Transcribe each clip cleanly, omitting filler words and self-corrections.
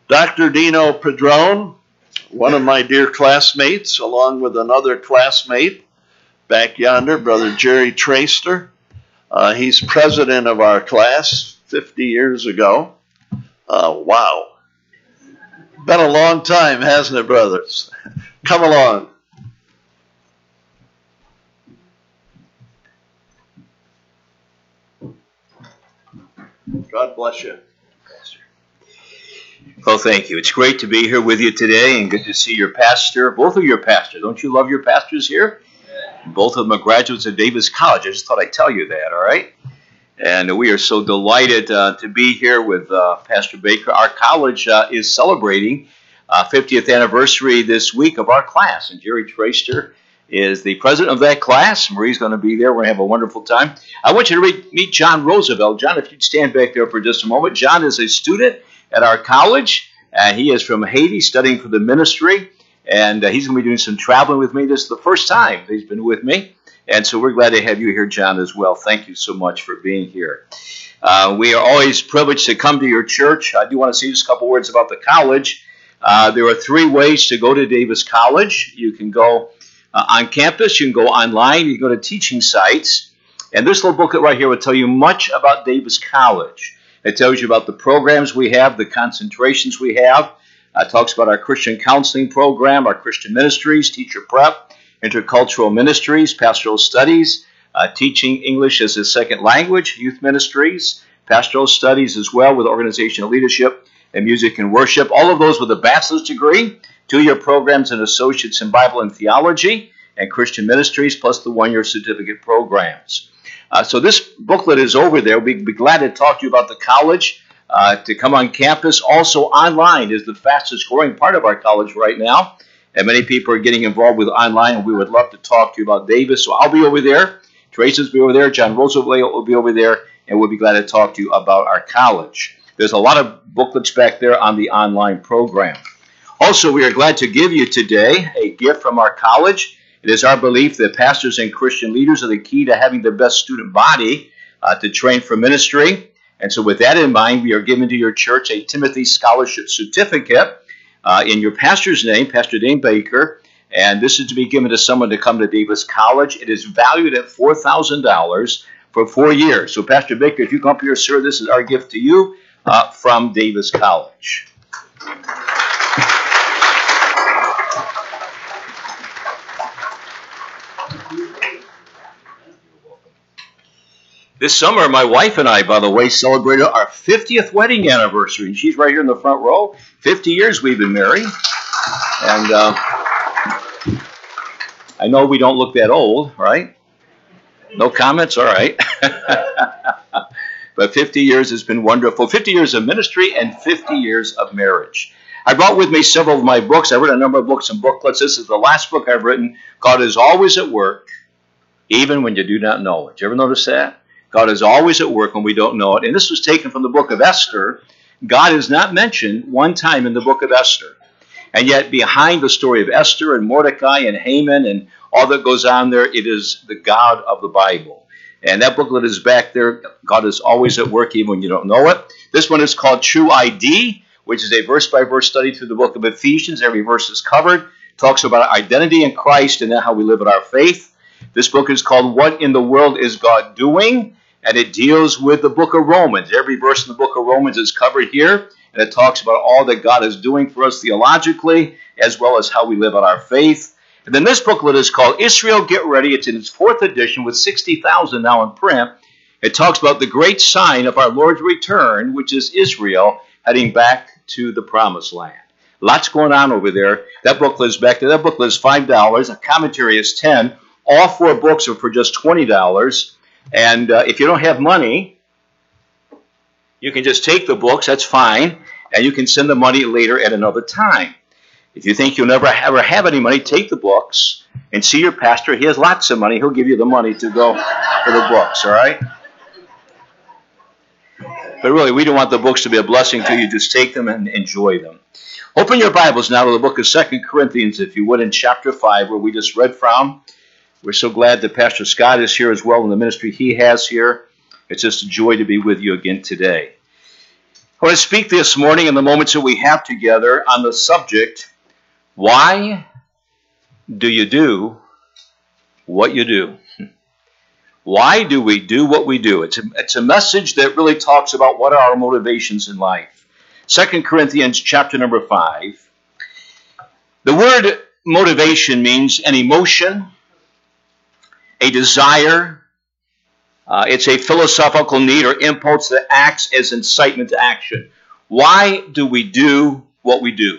Dr. Dino Padron, one of my dear classmates, along with another classmate back yonder, Brother Jerry Traster. He's president of our class 50 years ago. Wow. Been a long time, hasn't it, brothers? Come along. God bless you. Well, thank you. It's great to be here with you today and good to see your pastor, both of your pastors. Don't you love your pastors here? Yeah. Both of them are graduates of Davis College. I just thought I'd tell you that, all right? And we are so delighted to be here with Pastor Baker. Our college is celebrating 50th anniversary this week of our class, and Jerry Traster is the president of that class. Marie's going to be there. We're going to have a wonderful time. I want you to meet John Roosevelt. John, if you'd stand back there for just a moment. John is a student at our college. He is from Haiti, studying for the ministry, and he's going to be doing some traveling with me. This is the first time he's been with me, and so we're glad to have you here, John, as well. Thank you so much for being here. We are always privileged to come to your church. I do want to say just a couple words about the college. There are 3 ways to go to Davis College. You can go on campus, you can go online, you can go to teaching sites. And this little booklet right here will tell you much about Davis College. It tells you about the programs we have, the concentrations we have. It talks about our Christian counseling program, our Christian ministries, teacher prep, intercultural ministries, pastoral studies, teaching English as a second language, youth ministries, pastoral studies as well with organizational leadership and music and worship. All of those with a bachelor's degree, 2-year programs and associates in Bible and theology and Christian ministries, plus the 1-year certificate programs. So this booklet is over there. We'd be glad to talk to you about the college, to come on campus. Also online is the fastest growing part of our college right now. And many people are getting involved with online, and we would love to talk to you about Davis. So I'll be over there. Tracy's will be over there. John Roosevelt will be over there. And we'll be glad to talk to you about our college. There's a lot of booklets back there on the online program. Also, we are glad to give you today a gift from our college. It is our belief that pastors and Christian leaders are the key to having the best student body to train for ministry. And so with that in mind, we are giving to your church a Timothy Scholarship Certificate in your pastor's name, Pastor Dane Baker. And this is to be given to someone to come to Davis College. It is valued at $4,000 for 4 years. So Pastor Baker, if you come up here, sir, this is our gift to you from Davis College. This summer, my wife and I, by the way, celebrated our 50th wedding anniversary. She's right here in the front row. 50 years we've been married. And I know we don't look that old, right? No comments? All right. But 50 years has been wonderful. 50 years of ministry and 50 years of marriage. I brought with me several of my books. I read a number of books and booklets. This is the last book I've written. God is always at work, even when you do not know it. Did you ever notice that? God is always at work when we don't know it. And this was taken from the book of Esther. God is not mentioned one time in the book of Esther. And yet behind the story of Esther and Mordecai and Haman and all that goes on there, it is the God of the Bible. And that booklet is back there. God is always at work even when you don't know it. This one is called True ID, which is a verse-by-verse study through the book of Ephesians. Every verse is covered. It talks about our identity in Christ and then how we live in our faith. This book is called What in the World is God Doing? And it deals with the book of Romans. Every verse in the book of Romans is covered here. And it talks about all that God is doing for us theologically, as well as how we live out our faith. And then this booklet is called Israel Get Ready. It's in its 4th edition with 60,000 now in print. It talks about the great sign of our Lord's return, which is Israel heading back to the promised land. Lots going on over there. That booklet is back there. That booklet is $5. A commentary is $10. All 4 books are for just $20. And if you don't have money, you can just take the books. That's fine. And you can send the money later at another time. If you think you'll never ever have any money, take the books and see your pastor. He has lots of money. He'll give you the money to go for the books, all right? But really, we don't want the books to be a blessing to you. Just take them and enjoy them. Open your Bibles now to the book of 2 Corinthians, if you would, in chapter 5, where we just read from. We're so glad that Pastor Scott is here as well in the ministry he has here. It's just a joy to be with you again today. I want to speak this morning in the moments that we have together on the subject, why do you do what you do? Why do we do what we do? It's a message that really talks about what are our motivations in life. 2 Corinthians chapter number 5. The word motivation means an emotion, a desire. It's a philosophical need or impulse that acts as incitement to action. Why do we do what we do?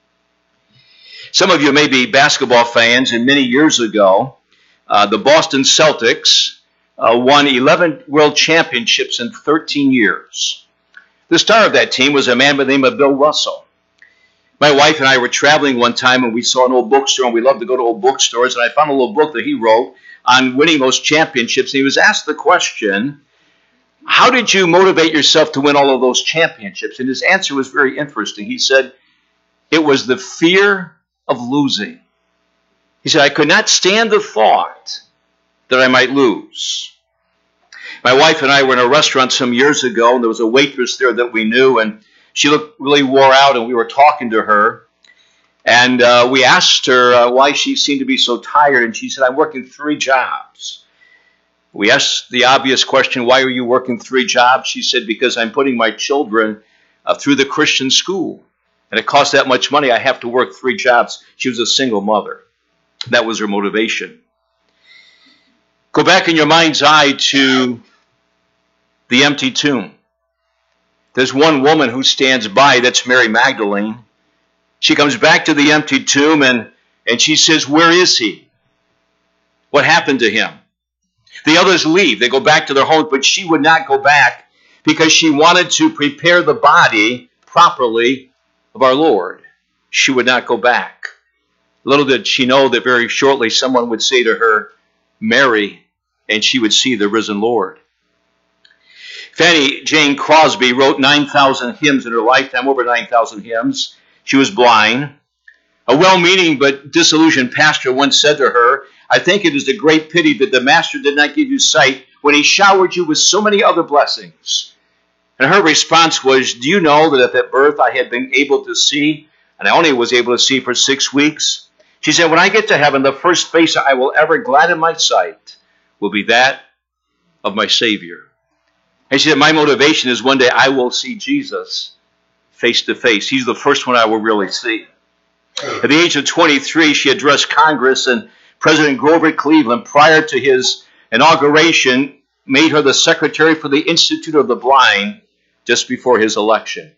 Some of you may be basketball fans, and many years ago, the Boston Celtics won 11 world championships in 13 years. The star of that team was a man by the name of Bill Russell. My wife and I were traveling one time, and we saw an old bookstore, and we love to go to old bookstores, and I found a little book that he wrote on winning those championships. And he was asked the question, how did you motivate yourself to win all of those championships? And his answer was very interesting. He said, it was the fear of losing. He said, I could not stand the thought that I might lose. My wife and I were in a restaurant some years ago, and there was a waitress there that we knew, and she looked really wore out, and we were talking to her. And we asked her why she seemed to be so tired, and she said, I'm working 3 jobs. We asked the obvious question, why are you working 3 jobs? She said, because I'm putting my children through the Christian school. And it costs that much money, I have to work 3 jobs. She was a single mother. That was her motivation. Go back in your mind's eye to the empty tomb. There's one woman who stands by, that's Mary Magdalene. She comes back to the empty tomb and she says, where is he? What happened to him? The others leave. They go back to their homes, but she would not go back because she wanted to prepare the body properly of our Lord. She would not go back. Little did she know that very shortly someone would say to her, Mary, and she would see the risen Lord. Fanny Jane Crosby wrote 9,000 hymns in her lifetime, over 9,000 hymns. She was blind. A well-meaning but disillusioned pastor once said to her, I think it is a great pity that the Master did not give you sight when he showered you with so many other blessings. And her response was, do you know that if at birth I had been able to see, and I only was able to see for 6 weeks, she said, when I get to heaven, the first face I will ever gladden my sight will be that of my Savior. And she said, my motivation is one day I will see Jesus face to face. He's the first one I will really see. At the age of 23, she addressed Congress, and President Grover Cleveland, prior to his inauguration, made her the secretary for the Institute of the Blind just before his election.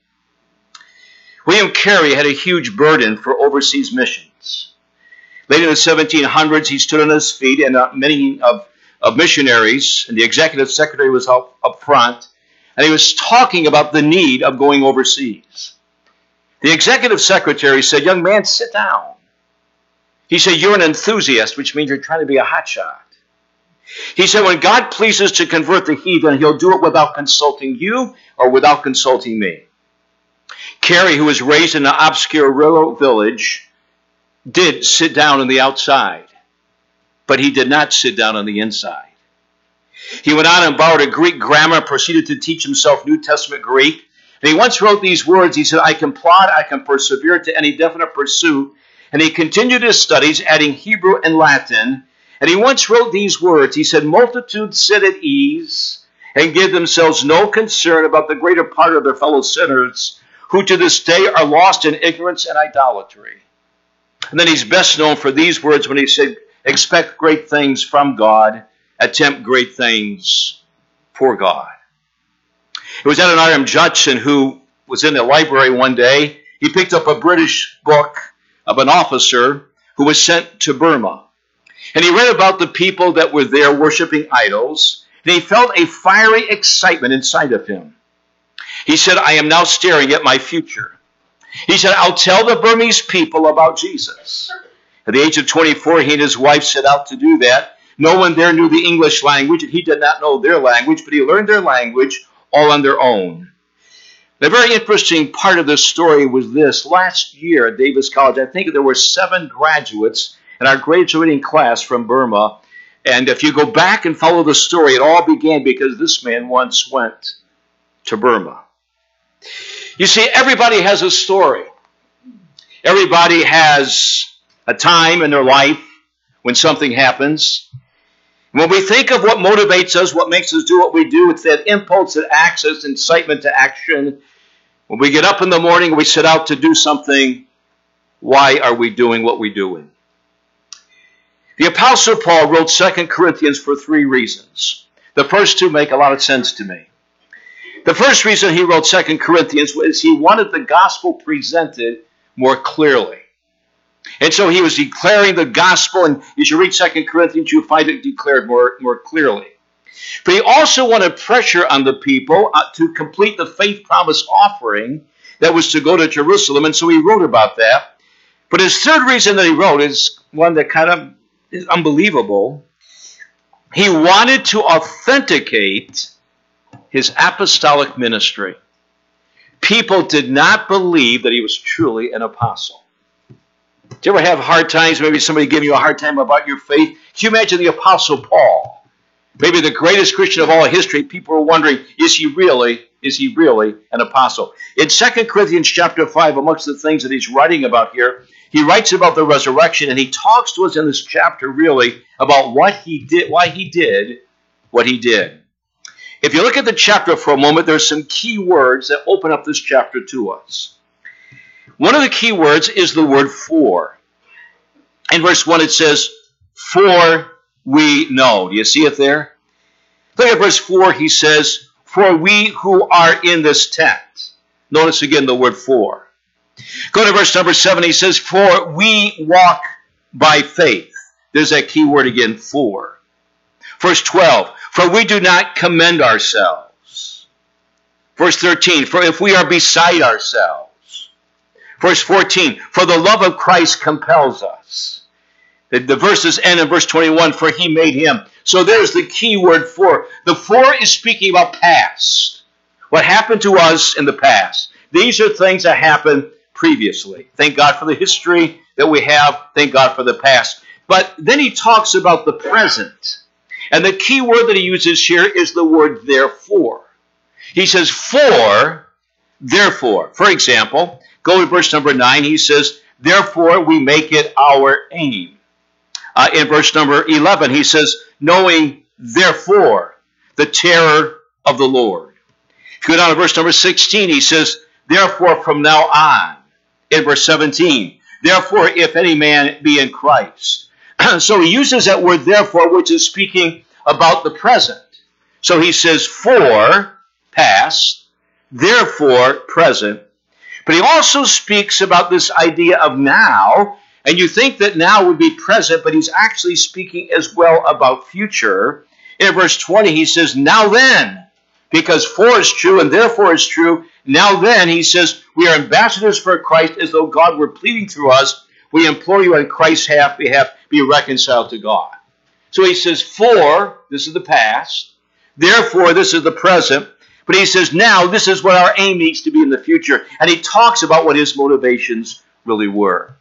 William Carey had a huge burden for overseas missions. Late in the 1700s, he stood on his feet, and many of missionaries, and the executive secretary was up front, and he was talking about the need of going overseas. The executive secretary said, young man, sit down. He said, you're an enthusiast, which means you're trying to be a hotshot. He said, when God pleases to convert the heathen, he'll do it without consulting you or without consulting me. Carey, who was raised in an obscure rural village, did sit down on the outside, but he did not sit down on the inside. He went on and borrowed a Greek grammar, proceeded to teach himself New Testament Greek. And he once wrote these words. He said, I can plod, I can persevere to any definite pursuit. And he continued his studies, adding Hebrew and Latin. And he once wrote these words. He said, multitudes sit at ease and give themselves no concern about the greater part of their fellow sinners, who to this day are lost in ignorance and idolatry. And then he's best known for these words when he said, expect great things from God, attempt great things for God. It was Adoniram Judson who was in the library one day. He picked up a British book of an officer who was sent to Burma. And he read about the people that were there worshiping idols. And he felt a fiery excitement inside of him. He said, I am now staring at my future. He said, I'll tell the Burmese people about Jesus. At the age of 24, he and his wife set out to do that. No one there knew the English language, and he did not know their language, but he learned their language all on their own. The very interesting part of this story was this. Last year at Davis College, I think there were 7 graduates in our graduating class from Burma. And if you go back and follow the story, it all began because this man once went to Burma. You see, everybody has a story. Everybody has a time in their life when something happens. When we think of what motivates us, what makes us do what we do, it's that impulse that acts as incitement to action. When we get up in the morning and we set out to do something, why are we doing what we're doing? The Apostle Paul wrote 2 Corinthians for 3 reasons. The first 2 make a lot of sense to me. The first reason he wrote 2 Corinthians was he wanted the gospel presented more clearly. And so he was declaring the gospel, and as you read 2 Corinthians, you'll find it declared more clearly. But he also wanted pressure on the people to complete the faith promise offering that was to go to Jerusalem, and so he wrote about that. But his third reason that he wrote is one that kind of is unbelievable. He wanted to authenticate his apostolic ministry. People did not believe that he was truly an apostle. Do you ever have hard times? Maybe somebody giving you a hard time about your faith? Can you imagine the Apostle Paul? Maybe the greatest Christian of all history. People are wondering, is he really an apostle? In 2 Corinthians chapter 5, amongst the things that he's writing about here, he writes about the resurrection, and he talks to us in this chapter really about what he did, why he did what he did. If you look at the chapter for a moment, there's some key words that open up this chapter to us. One of the key words is the word for. In verse 1 it says, for we know. Do you see it there? Look at verse 4, he says, for we who are in this tent. Notice again the word for. Go to verse number 7, he says, for we walk by faith. There's that key word again, for. Verse 12, for we do not commend ourselves. Verse 13, for if we are beside ourselves. Verse 14, for the love of Christ compels us. The verses end in verse 21, for he made him. So there's the key word for. The for is speaking about past. What happened to us in the past. These are things that happened previously. Thank God for the history that we have. Thank God for the past. But then he talks about the present. And the key word that he uses here is the word therefore. He says, for, therefore. For example, go to verse number 9. He says, therefore we make it our aim. In verse number 11, he says, knowing, therefore, the terror of the Lord. If you go down to verse number 16, he says, therefore from now on. In verse 17, therefore if any man be in Christ. So he uses that word therefore, which is speaking about the present. So he says for, past, therefore, present. But he also speaks about this idea of now, and you think that now would be present, but he's actually speaking as well about future. In verse 20, he says, now then, because for is true and therefore is true, now then, he says, we are ambassadors for Christ as though God were pleading through us. We implore you on Christ's behalf, be reconciled to God. So he says, for, this is the past, therefore, this is the present, but he says, now, this is what our aim needs to be in the future. And he talks about what his motivations really were.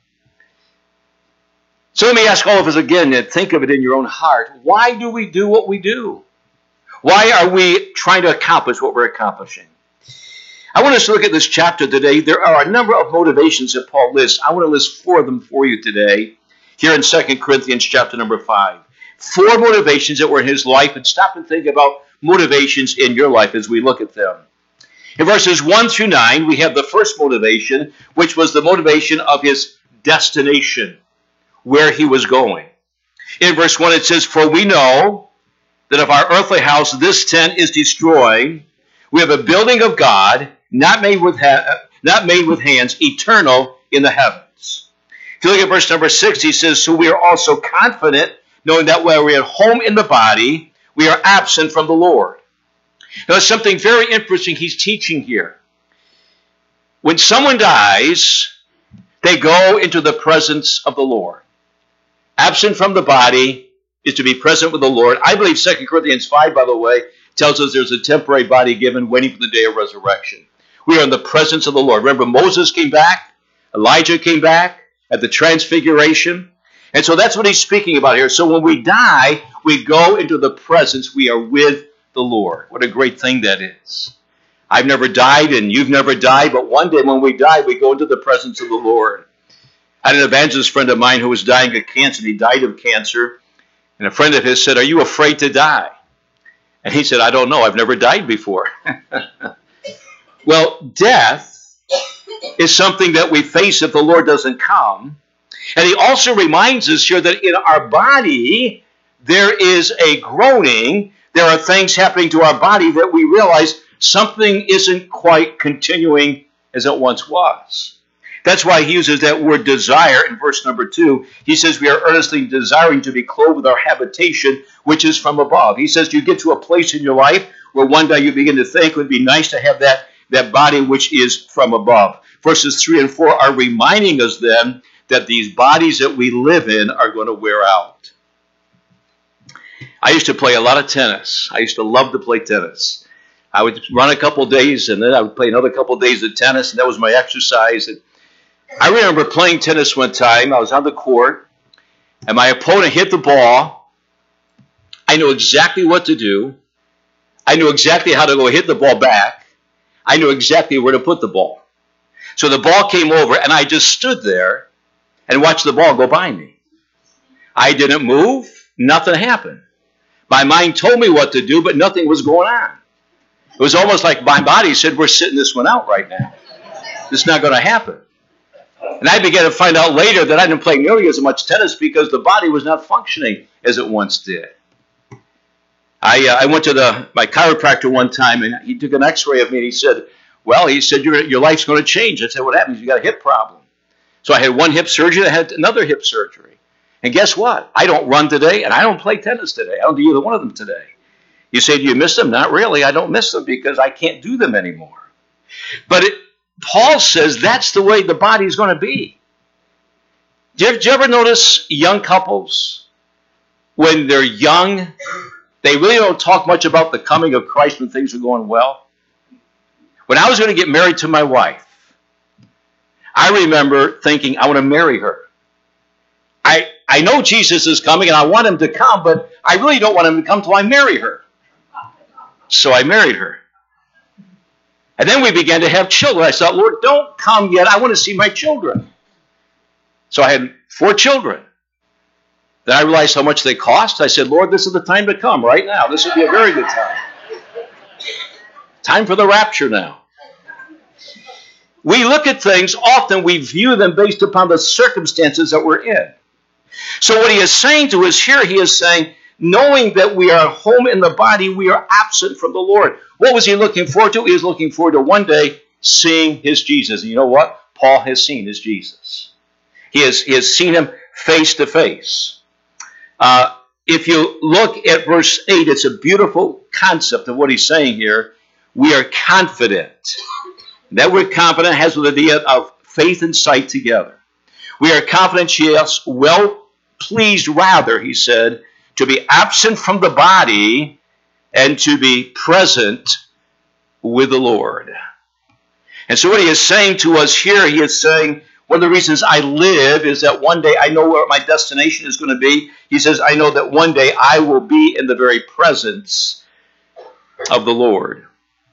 So let me ask all of us again, and think of it in your own heart. Why do we do what we do? Why are we trying to accomplish what we're accomplishing? I want us to look at this chapter today. There are a number of motivations that Paul lists. I want to list 4 of them for you today, here in 2 Corinthians chapter number 5. 4 motivations that were in his life, and stop and think about motivations in your life as we look at them. In verses 1 through 9, we have the first motivation, which was the motivation of his destination, where he was going. In verse 1 it says, for we know that if our earthly house, this tent, is destroyed, we have a building of God, not made with hands, eternal in the heavens. If you look at verse number 6, he says, so we are also confident, knowing that while we are at home in the body, we are absent from the Lord. Now, there's something very interesting he's teaching here. When someone dies, they go into the presence of the Lord. Absent from the body is to be present with the Lord. I believe 2 Corinthians 5, by the way, tells us there's a temporary body given waiting for the day of resurrection. We are in the presence of the Lord. Remember, Moses came back. Elijah came back at the transfiguration. And so that's what he's speaking about here. So when we die, we go into the presence. We are with the Lord. What a great thing that is. I've never died and you've never died, but one day when we die, we go into the presence of the Lord. I had an evangelist friend of mine who was dying of cancer, and he died of cancer. And a friend of his said, "Are you afraid to die?" And he said, "I don't know. I've never died before." Well, death is something that we face if the Lord doesn't come. And he also reminds us here that in our body, there is a groaning. There are things happening to our body that we realize something isn't quite continuing as it once was. That's why he uses that word desire in verse number 2. He says we are earnestly desiring to be clothed with our habitation, which is from above. He says you get to a place in your life where one day you begin to think it would be nice to have that body which is from above. Verses 3 and 4 are reminding us then that these bodies that we live in are going to wear out. I used to play a lot of tennis. I used to love to play tennis. I would run a couple days, and then I would play another couple days of tennis, and that was my exercise. And I remember playing tennis one time. I was on the court, and my opponent hit the ball. I knew exactly what to do. I knew exactly how to go hit the ball back. I knew exactly where to put the ball. So the ball came over, and I just stood there and watched the ball go by me. I didn't move. Nothing happened. My mind told me what to do, but nothing was going on. It was almost like my body said, we're sitting this one out right now. It's not going to happen. And I began to find out later that I didn't play nearly as much tennis because the body was not functioning as it once did. I went to my chiropractor one time, and he took an x-ray of me, and he said, your life's going to change. I said, what happened? You got a hip problem. So I had one hip surgery, I had another hip surgery. And guess what? I don't run today, and I don't play tennis today. I don't do either one of them today. You say, do you miss them? Not really. I don't miss them because I can't do them anymore. But Paul says that's the way the body is going to be. Did you ever notice young couples, when they're young, they really don't talk much about the coming of Christ when things are going well? When I was going to get married to my wife, I remember thinking, I want to marry her. I know Jesus is coming, and I want him to come, but I really don't want him to come until I marry her. So I married her. And then we began to have children. I thought, Lord, don't come yet. I want to see my children. So I had 4 children. Then I realized how much they cost. I said, Lord, this is the time to come right now. This would be a very good time. Time for the rapture now. We look at things, often we view them based upon the circumstances that we're in. So what he is saying to us here, he is saying, knowing that we are home in the body, we are absent from the Lord. What was he looking forward to? He was looking forward to one day seeing his Jesus. And you know what? Paul has seen his Jesus. He has seen him face to face. If you look at verse 8, it's a beautiful concept of what he's saying here. We are confident. That word confident has the idea of faith and sight together. We are confident, yes, well pleased rather, he said, to be absent from the body and to be present with the Lord. And so what he is saying to us here, he is saying, one of the reasons I live is that one day I know where my destination is going to be. He says, I know that one day I will be in the very presence of the Lord.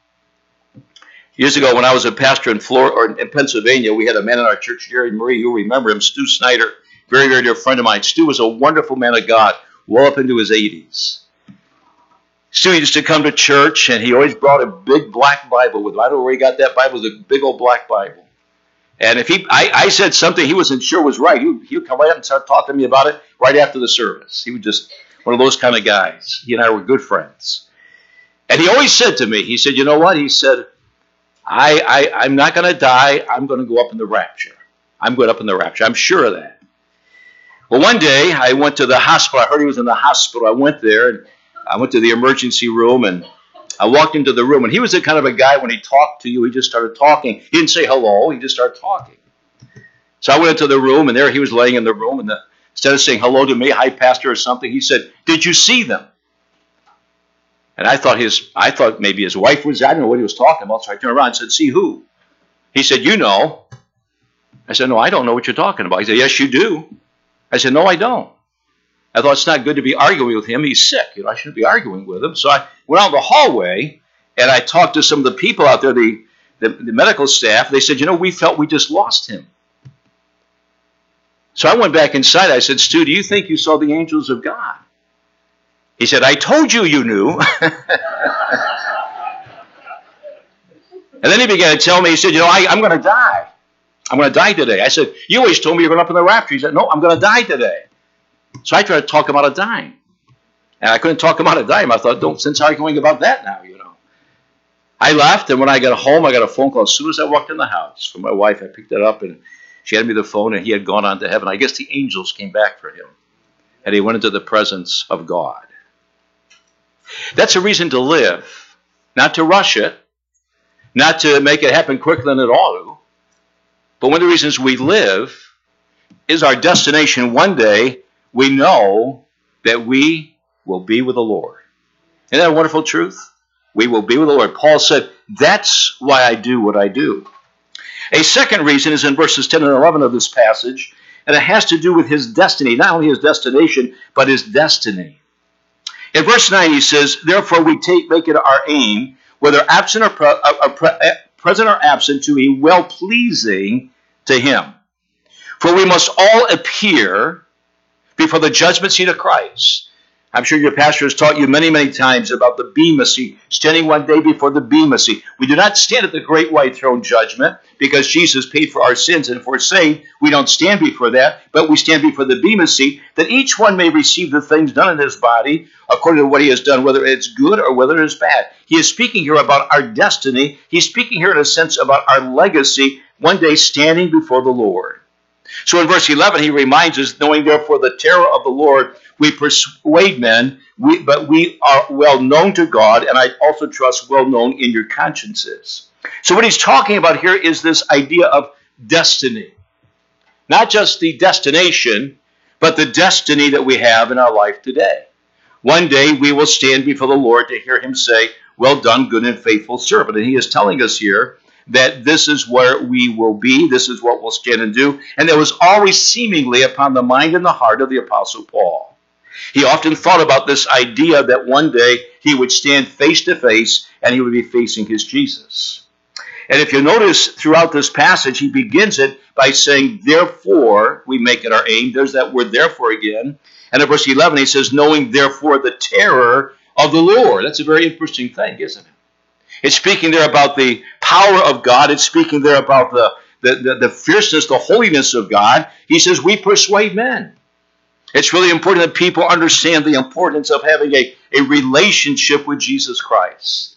Years ago, when I was a pastor in Pennsylvania, we had a man in our church, Jerry Marie, you'll remember him, Stu Snyder, very, very dear friend of mine. Stu was a wonderful man of God, well up into his 80s. Stu used to come to church, and he always brought a big black Bible with him. I don't know where he got that Bible. It was a big old black Bible. And if I said something he wasn't sure was right, he would come right up and start talking to me about it right after the service. He was just one of those kind of guys. He and I were good friends. And he always said to me, he said, you know what? He said, I'm not going to die. I'm going to go up in the rapture. I'm going up in the rapture. I'm sure of that. Well, one day I went to the hospital. I heard he was in the hospital. I went there, and I went to the emergency room, and I walked into the room. And he was the kind of a guy, when he talked to you, he just started talking. He didn't say hello. He just started talking. So I went into the room, and there he was laying in the room. And instead of saying hello to me, hi, pastor, or something, he said, did you see them? And I thought maybe his wife was there. I didn't know what he was talking about. So I turned around and said, see who? He said, you know. I said, no, I don't know what you're talking about. He said, yes, you do. I said, no, I don't. I thought it's not good to be arguing with him. He's sick. I shouldn't be arguing with him. So I went out in the hallway, And I talked to some of the people out there, the medical staff. They said, we felt we just lost him. So I went back inside. I said, Stu, do you think you saw the angels of God? He said, I told you you knew. And then he began to tell me, he said, I'm going to die. I'm going to die today. I said, you always told me you're going up in the rapture. He said, no, I'm going to die today. So I tried to talk him out of dying. And I couldn't talk him out of dying. I thought, don't sense arguing about that now, I left, and when I got home, I got a phone call. As soon as I walked in the house from my wife, I picked it up, and she handed me the phone, and he had gone on to heaven. I guess the angels came back for him, and he went into the presence of God. That's a reason to live, not to rush it, not to make it happen quicker than it ought to. But one of the reasons we live is our destination. One day, we know that we will be with the Lord. Isn't that a wonderful truth? We will be with the Lord. Paul said, that's why I do what I do. A second reason is in verses 10 and 11 of this passage, and it has to do with his destiny, not only his destination, but his destiny. In verse 9, he says, therefore we make it our aim, whether absent or present or absent, to be well-pleasing to him. For we must all appear before the judgment seat of Christ. I'm sure your pastor has taught you many, many times about the Bema seat, standing one day before the Bema seat. We do not stand at the great white throne judgment because Jesus paid for our sins, and if we're saved, we don't stand before that, but we stand before the Bema seat, that each one may receive the things done in his body according to what he has done, whether it's good or whether it's bad. He is speaking here about our destiny. He's speaking here in a sense about our legacy, one day standing before the Lord. So in verse 11, he reminds us, knowing therefore the terror of the Lord, we persuade men, but we are well known to God, and I also trust well known in your consciences. So what he's talking about here is this idea of destiny. Not just the destination, but the destiny that we have in our life today. One day we will stand before the Lord to hear him say, well done, good and faithful servant. And he is telling us here that this is where we will be, this is what we'll stand and do. And that was always seemingly upon the mind and the heart of the Apostle Paul. He often thought about this idea that one day he would stand face to face and he would be facing his Jesus. And if you notice throughout this passage, he begins it by saying, therefore, we make it our aim. There's that word therefore again. And in verse 11, he says, knowing therefore the terror of the Lord. That's a very interesting thing, isn't it? It's speaking there about the power of God. It's speaking there about the fierceness, the holiness of God. He says, we persuade men. It's really important that people understand the importance of having a relationship with Jesus Christ.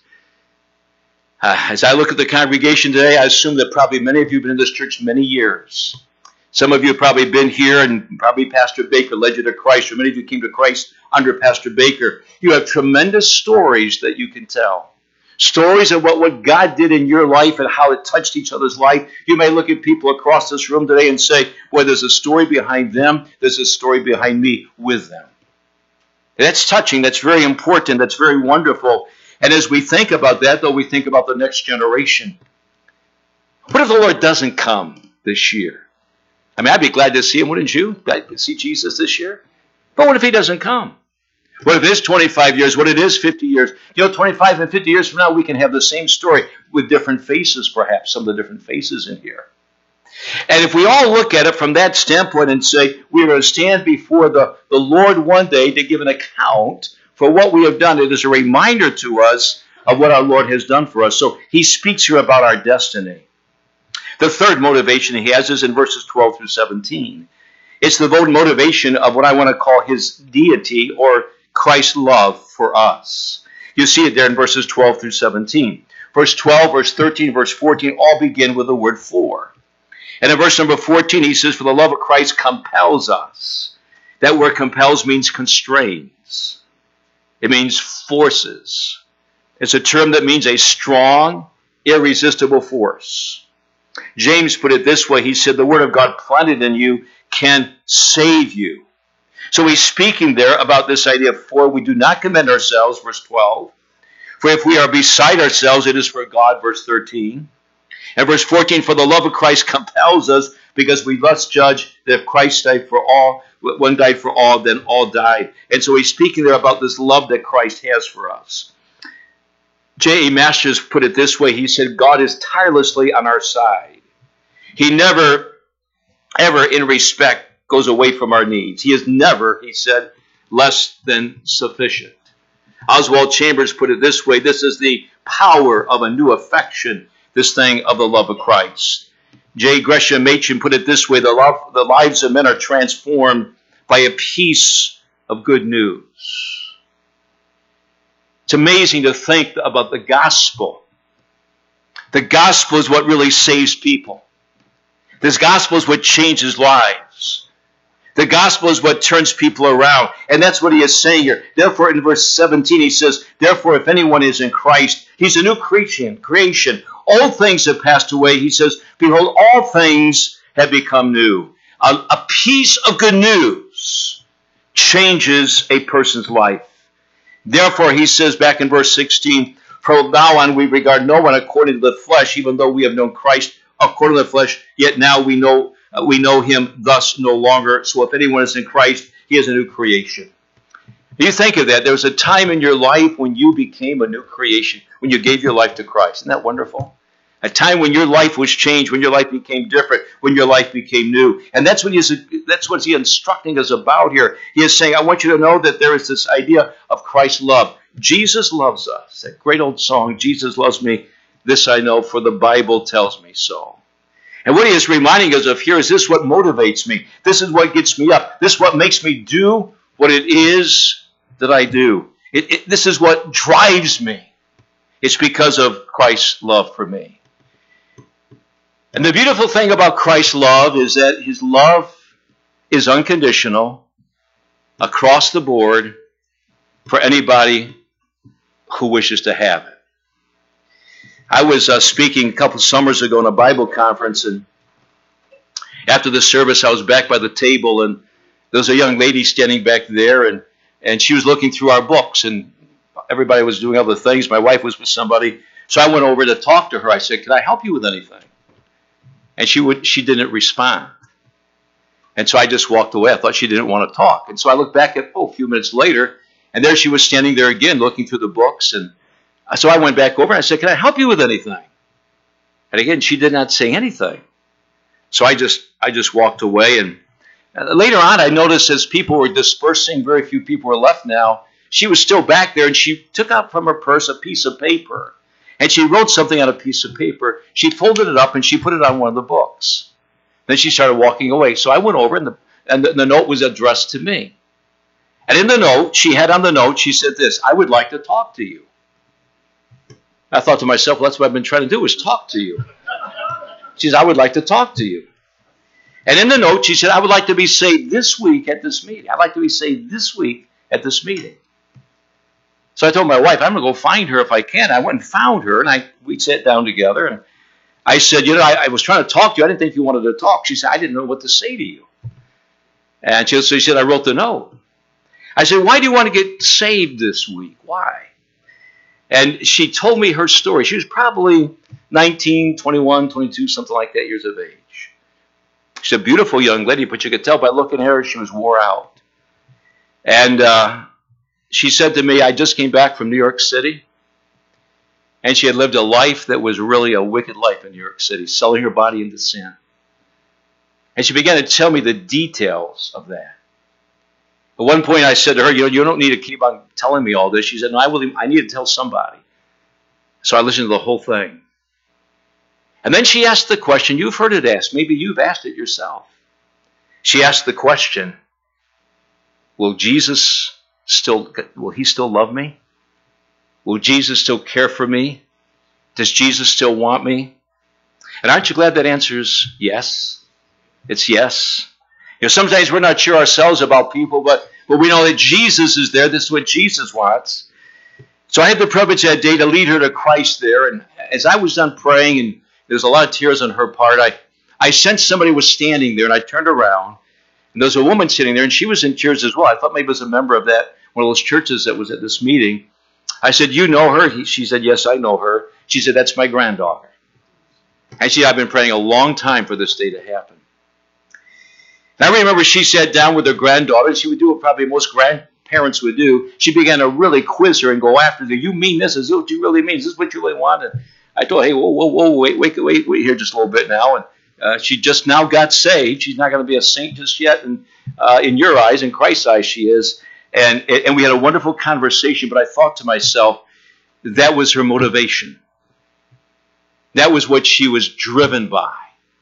As I look at the congregation today, I assume that probably many of you have been in this church many years. Some of you have probably been here, and probably Pastor Baker led you to Christ, or many of you came to Christ under Pastor Baker. You have tremendous stories that you can tell. Stories of what God did in your life and how it touched each other's life. You may look at people across this room today and say, boy, there's a story behind them. There's a story behind me with them. That's touching. That's very important. That's very wonderful. And as we think about that, though, we think about the next generation. What if the Lord doesn't come this year? I mean, I'd be glad to see him, wouldn't you? Glad to see Jesus this year. But what if he doesn't come? What if it is 25 years? What if it is 50 years? 25 and 50 years from now, we can have the same story with different faces, perhaps, some of the different faces in here. And if we all look at it from that standpoint and say, we're going to stand before the Lord one day to give an account for what we have done, it is a reminder to us of what our Lord has done for us. So he speaks here about our destiny. The third motivation he has is in verses 12 through 17. It's the motivation of what I want to call his deity, or Christ's love for us. You see it there in verses 12 through 17. Verse 12, verse 13, verse 14 all begin with the word for. And in verse number 14 he says, for the love of Christ compels us. That word compels means constrains. It means forces. It's a term that means a strong, irresistible force. James put it this way. He said, the word of God planted in you can save you. So he's speaking there about this idea of for we do not commend ourselves, verse 12. For if we are beside ourselves, it is for God, verse 13. And verse 14, for the love of Christ compels us, because we must judge that if Christ died for all, one died for all, then all died. And so he's speaking there about this love that Christ has for us. J.A. Masters put it this way. He said, God is tirelessly on our side. He never, ever in respect goes away from our needs. He is never, he said, less than sufficient. Oswald Chambers put it this way. This is the power of a new affection, this thing of the love of Christ. J. Gresham Machen put it this way. The lives of men are transformed by a piece of good news. It's amazing to think about the gospel. The gospel is what really saves people. This gospel is what changes lives. The gospel is what turns people around. And that's what he is saying here. Therefore, in verse 17, he says, therefore, if anyone is in Christ, he's a new creation. Old things have passed away. He says, behold, all things have become new. A piece of good news changes a person's life. Therefore, he says back in verse 16, from now on we regard no one according to the flesh, even though we have known Christ according to the flesh, yet now we know him thus no longer. So if anyone is in Christ, he is a new creation. You think of that. There was a time in your life when you became a new creation, when you gave your life to Christ. Isn't that wonderful? A time when your life was changed, when your life became different, when your life became new. And that's what he's instructing us about here. He is saying, I want you to know that there is this idea of Christ's love. Jesus loves us. That great old song, Jesus loves me. This I know, for the Bible tells me so. And what he is reminding us of here is this what motivates me. This is what gets me up. This is what makes me do what it is that I do. This is what drives me. It's because of Christ's love for me. And the beautiful thing about Christ's love is that his love is unconditional, across the board, for anybody who wishes to have it. I was speaking a couple summers ago in a Bible conference, and after the service I was back by the table, and there was a young lady standing back there, and she was looking through our books, and everybody was doing other things. My wife was with somebody, so I went over to talk to her. I said, can I help you with anything? And she didn't respond. And so I just walked away. I thought she didn't want to talk. And so I looked back a few minutes later, and there she was standing there again looking through the books. And so I went back over and I said, can I help you with anything? And again, she did not say anything. So I just walked away. And later on, I noticed as people were dispersing, very few people were left now, she was still back there, and she took out from her purse a piece of paper. And she wrote something on a piece of paper. She folded it up and she put it on one of the books. Then she started walking away. So I went over, and the note was addressed to me. And in the note, she said this, I would like to talk to you. I thought to myself, well, that's what I've been trying to do, is talk to you. She said, I would like to talk to you. And in the note, she said, I would like to be saved this week at this meeting. I'd like to be saved this week at this meeting. So I told my wife, I'm going to go find her if I can. I went and found her, and we sat down together, and I said, I was trying to talk to you. I didn't think you wanted to talk. She said, I didn't know what to say to you. And she said, I wrote the note. I said, why do you want to get saved this week? Why? And she told me her story. She was probably 19, 21, 22, something like that, years of age. She's a beautiful young lady, but you could tell by looking at her, she was wore out. And she said to me, I just came back from New York City, and she had lived a life that was really a wicked life in New York City, selling her body into sin. And she began to tell me the details of that. At one point I said to her, you don't need to keep on telling me all this. She said, no, I need to tell somebody. So I listened to the whole thing. And then she asked the question, you've heard it asked, maybe you've asked it yourself. She asked the question, will he still love me? Will Jesus still care for me? Does Jesus still want me? And aren't you glad that answer is yes? It's yes. Sometimes we're not sure ourselves about people, but we know that Jesus is there. This is what Jesus wants. So I had the privilege that day to lead her to Christ there. And as I was done praying, and there was a lot of tears on her part, I sensed somebody was standing there, and I turned around, and there was a woman sitting there, and she was in tears as well. I thought maybe it was a member of one of those churches that was at this meeting. I said, you know her? She said, yes, I know her. She said, that's my granddaughter. I said, I've been praying a long time for this day to happen. And I remember she sat down with her granddaughter, and she would do what probably most grandparents parents would do, she began to really quiz her and go after her. You mean this? Is this what you really mean? Is this what you really want? And I told her, hey, whoa, wait here just a little bit now. And she just now got saved. She's not going to be a saint just yet. And in your eyes, in Christ's eyes, she is. And we had a wonderful conversation, but I thought to myself, that was her motivation. That was what she was driven by.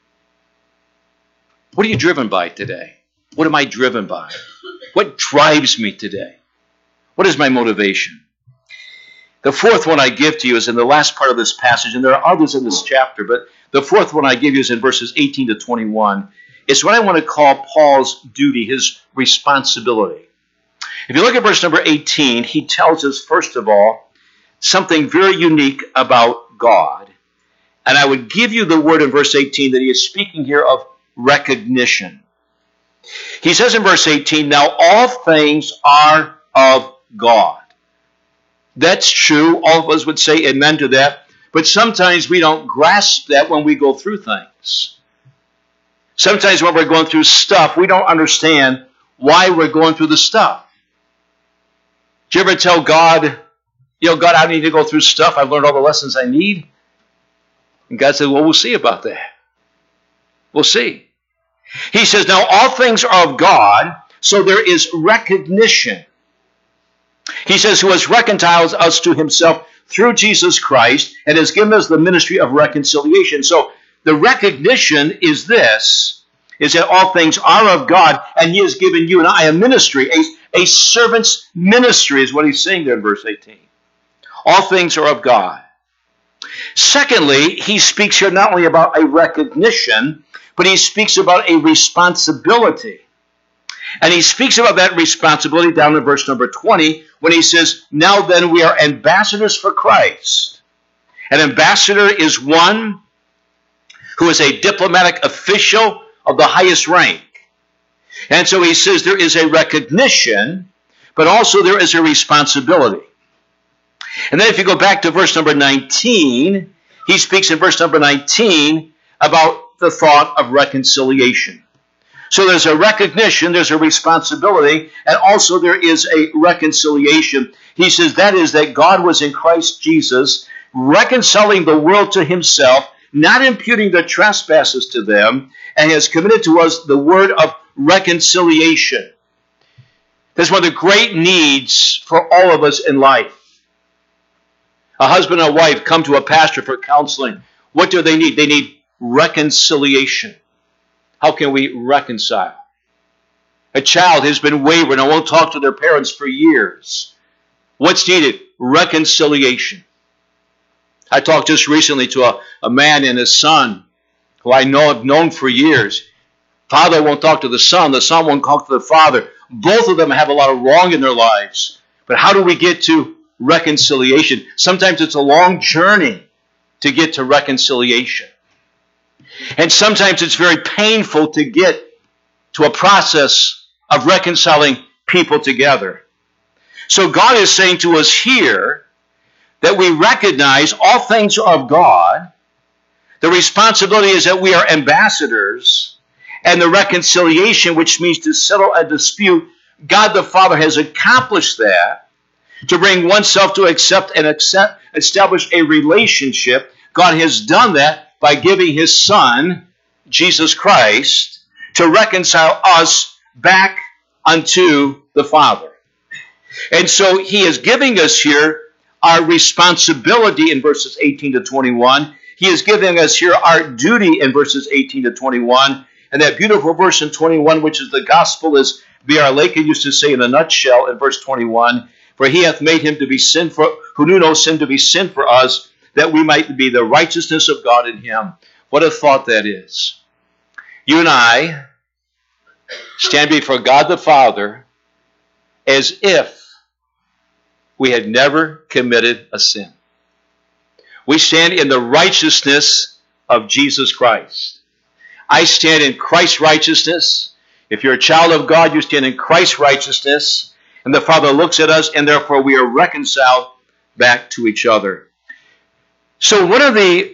What are you driven by today? What am I driven by? What drives me today? What is my motivation? The fourth one I give to you is in the last part of this passage, and there are others in this chapter, but the fourth one I give you is in verses 18 to 21. It's what I want to call Paul's duty, his responsibility. If you look at verse number 18, he tells us, first of all, something very unique about God. And I would give you the word in verse 18 that he is speaking here of recognition. He says in verse 18, now all things are of God. That's true. All of us would say amen to that. But sometimes we don't grasp that when we go through things. Sometimes when we're going through stuff, we don't understand why we're going through the stuff. Do you ever tell God, God, I need to go through stuff. I've learned all the lessons I need. And God said, well, we'll see about that. We'll see. He says, now all things are of God, so there is recognition. He says, who has reconciled us to himself through Jesus Christ and has given us the ministry of reconciliation. So the recognition is this, is that all things are of God, and he has given you and I a ministry, a servant's ministry is what he's saying there in verse 18. All things are of God. Secondly, he speaks here not only about a recognition, but he speaks about a responsibility. And he speaks about that responsibility down in verse number 20 when he says, now then we are ambassadors for Christ. An ambassador is one who is a diplomatic official of the highest rank. And so he says there is a recognition, but also there is a responsibility. And then if you go back to verse number 19, he speaks in verse number 19 about the thought of reconciliation. So there's a recognition, there's a responsibility, and also there is a reconciliation. He says that is that God was in Christ Jesus, reconciling the world to himself, not imputing their trespasses to them, and has committed to us the word of reconciliation. That's one of the great needs for all of us in life. A husband and a wife come to a pastor for counseling. What do they need? They need reconciliation. How can we reconcile? A child has been wayward and won't talk to their parents for years. What's needed? Reconciliation. I talked just recently to a man and his son who I have known for years. Father won't talk to the son won't talk to the father. Both of them have a lot of wrong in their lives. But how do we get to reconciliation? Sometimes it's a long journey to get to reconciliation. And sometimes it's very painful to get to a process of reconciling people together. So God is saying to us here that we recognize all things are of God. The responsibility is that we are ambassadors, and the reconciliation, which means to settle a dispute, God the Father has accomplished that to bring oneself to establish a relationship. God has done that by giving his Son, Jesus Christ, to reconcile us back unto the Father. And so he is giving us here our responsibility in verses 18 to 21. He is giving us here our duty in verses 18 to 21. And that beautiful verse in 21, which is the gospel, is B.R. Lakin used to say in a nutshell in verse 21, for he hath made him to be sin for, who knew no sin, to be sin for us, that we might be the righteousness of God in him. What a thought that is. You and I stand before God the Father as if we had never committed a sin. We stand in the righteousness of Jesus Christ. I stand in Christ's righteousness. If you're a child of God, you stand in Christ's righteousness. And the Father looks at us, and therefore we are reconciled back to each other. So one of the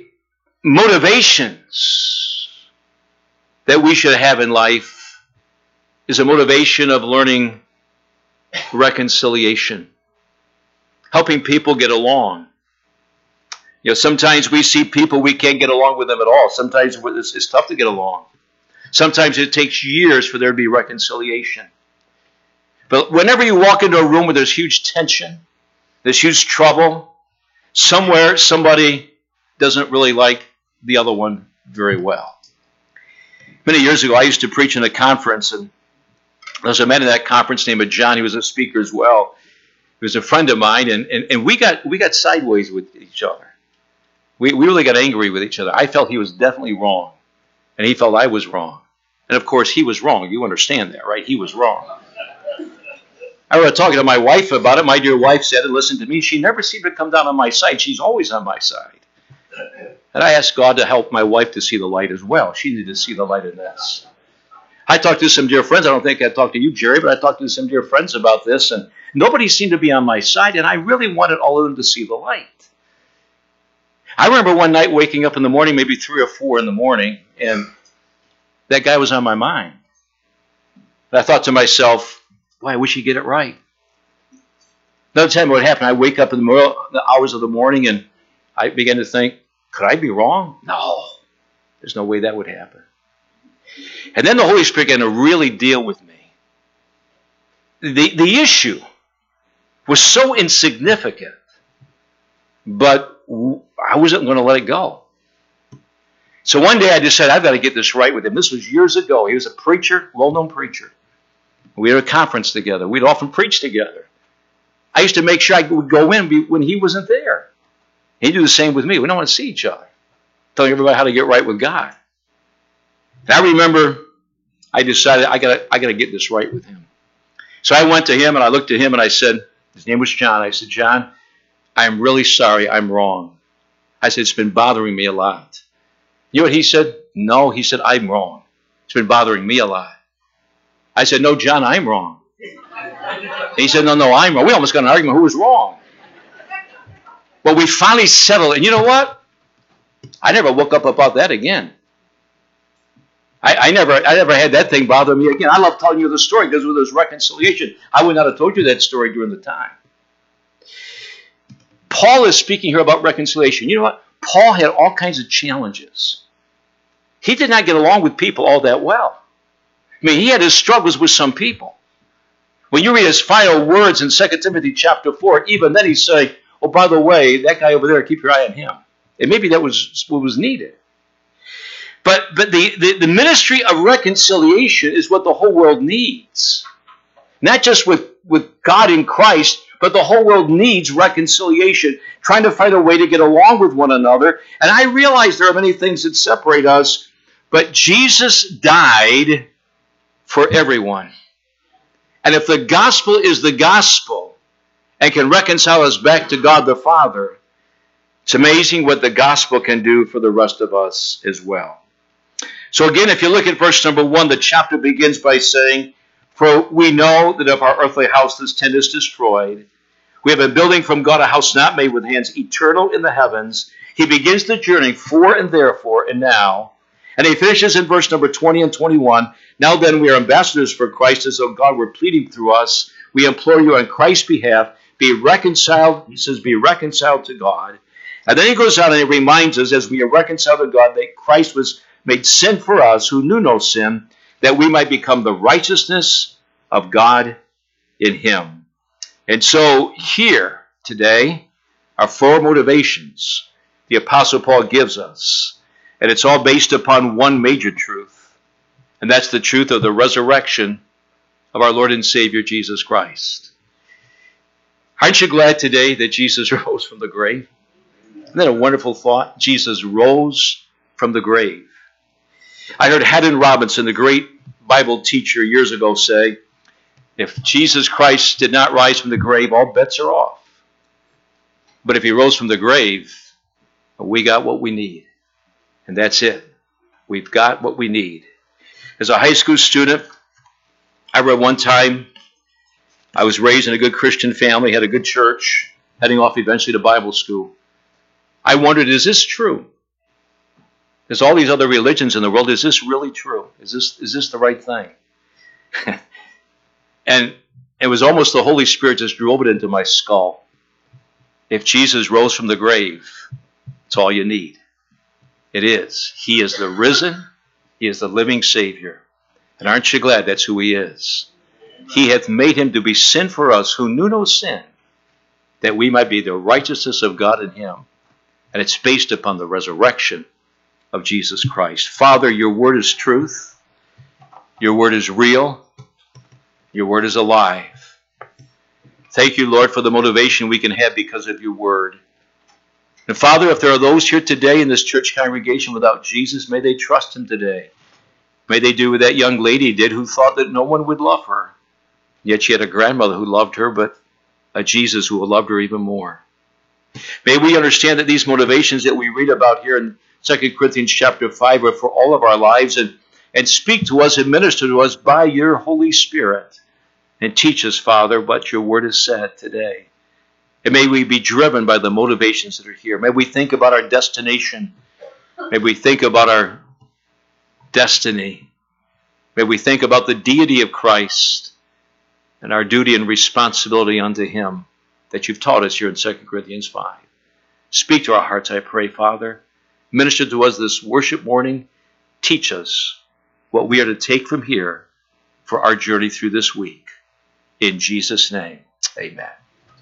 motivations that we should have in life is a motivation of learning reconciliation, helping people get along. You know, sometimes we see people, we can't get along with them at all. Sometimes it's tough to get along. Sometimes it takes years for there to be reconciliation. But whenever you walk into a room where there's huge tension, there's huge trouble, somewhere somebody doesn't really like the other one very well. Many years ago, I used to preach in a conference, and there was a man in that conference named John. He was a speaker as well. He was a friend of mine, and we got sideways with each other. We really got angry with each other. I felt he was definitely wrong, and he felt I was wrong. And of course, he was wrong. You understand that, right? He was wrong. I remember talking to my wife about it. My dear wife said, and listen to me, she never seemed to come down on my side. She's always on my side. And I asked God to help my wife to see the light as well. She needed to see the light in this. I talked to some dear friends. I don't think I talked to you, Jerry, but I talked to some dear friends about this, and nobody seemed to be on my side, and I really wanted all of them to see the light. I remember one night waking up in the morning, maybe 3 or 4 in the morning, and that guy was on my mind. And I thought to myself, boy, I wish he'd get it right. Another time what happened, I wake up in the hours of the morning, and I began to think, could I be wrong? No, there's no way that would happen. And then the Holy Spirit began to really deal with me. The issue was so insignificant, but I wasn't going to let it go. So one day I decided I've got to get this right with him. This was years ago. He was a preacher, well-known preacher. We had a conference together. We'd often preach together. I used to make sure I would go in when he wasn't there. He'd do the same with me. We don't want to see each other. Telling everybody how to get right with God. And I remember I decided I got to get this right with him. So I went to him and I looked at him and I said, his name was John. I said, John, I'm really sorry. I'm wrong. I said, it's been bothering me a lot. You know what he said? No, he said, I'm wrong. It's been bothering me a lot. I said, no, John, I'm wrong. He said, no, I'm wrong. We almost got an argument who was wrong. Well, we finally settled. And you know what? I never woke up about that again. I never had that thing bother me again. I love telling you the story because there's reconciliation. I would not have told you that story during the time. Paul is speaking here about reconciliation. You know what? Paul had all kinds of challenges. He did not get along with people all that well. I mean, he had his struggles with some people. When you read his final words in 2 Timothy chapter 4, even then he's saying, oh, by the way, that guy over there, keep your eye on him. And maybe that was what was needed. But the ministry of reconciliation is what the whole world needs. Not just with God in Christ, but the whole world needs reconciliation, trying to find a way to get along with one another. And I realize there are many things that separate us, but Jesus died for everyone. And if the gospel is the gospel and can reconcile us back to God the Father, it's amazing what the gospel can do for the rest of us as well. So again, if you look at verse number 1, the chapter begins by saying, for we know that if our earthly house, this tent, is destroyed, we have a building from God, a house not made with hands, eternal in the heavens. He begins the journey for and therefore and now. And he finishes in verse number 20 and 21. Now then, we are ambassadors for Christ, as though God were pleading through us. We implore you on Christ's behalf, be reconciled. He says, be reconciled to God. And then he goes on and he reminds us, as we are reconciled to God, that Christ was made sin for us who knew no sin, that we might become the righteousness of God in him. And so here today are 4 motivations the Apostle Paul gives us. And it's all based upon one major truth. And that's the truth of the resurrection of our Lord and Savior Jesus Christ. Aren't you glad today that Jesus rose from the grave? Isn't that a wonderful thought? Jesus rose from the grave. I heard Haddon Robinson, the great Bible teacher, years ago say, if Jesus Christ did not rise from the grave, all bets are off. But if he rose from the grave, we got what we need. And that's it. We've got what we need. As a high school student, I read one time, I was raised in a good Christian family, had a good church, heading off eventually to Bible school. I wondered, is this true? There's all these other religions in the world. Is this really true? Is this the right thing? And It was almost the Holy Spirit just drove it into my skull. If Jesus rose from the grave, it's all you need. It is. He is the risen. He is the living Savior. And aren't you glad that's who he is? He hath made him to be sin for us who knew no sin, that we might be the righteousness of God in him. And it's based upon the resurrection of Jesus Christ. Father, your word is truth. Your word is real. Your word is alive. Thank you, Lord, for the motivation we can have because of your word. And Father, if there are those here today in this church congregation without Jesus, may they trust him today. May they do what that young lady did who thought that no one would love her. Yet she had a grandmother who loved her, but a Jesus who loved her even more. May we understand that these motivations that we read about here in 2 Corinthians chapter 5 are for all of our lives and speak to us and minister to us by your Holy Spirit. And teach us, Father, what your word has said today. And may we be driven by the motivations that are here. May we think about our destination. May we think about our destiny. May we think about the deity of Christ and our duty and responsibility unto him that you've taught us here in 2 Corinthians 5. Speak to our hearts, I pray, Father. Minister to us this worship morning. Teach us what we are to take from here for our journey through this week. In Jesus' name, amen.